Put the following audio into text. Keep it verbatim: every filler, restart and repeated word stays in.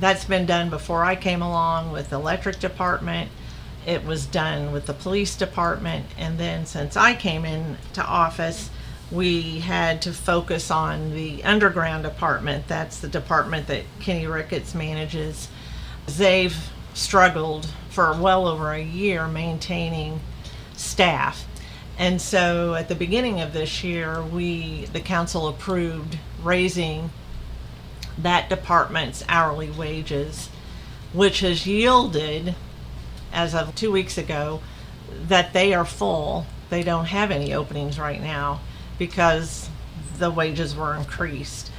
That's been done before I came along with the electric department. It was done with the police department, and then since I came into office, we had to focus on the underground department. That's the department that Kenny Ricketts manages. They've struggled for well over a year maintaining staff. And so at the beginning of this year, we, the council approved raising that department's hourly wages, which has yielded, as of two weeks ago, that they are full. They don't have any openings right now because the wages were increased.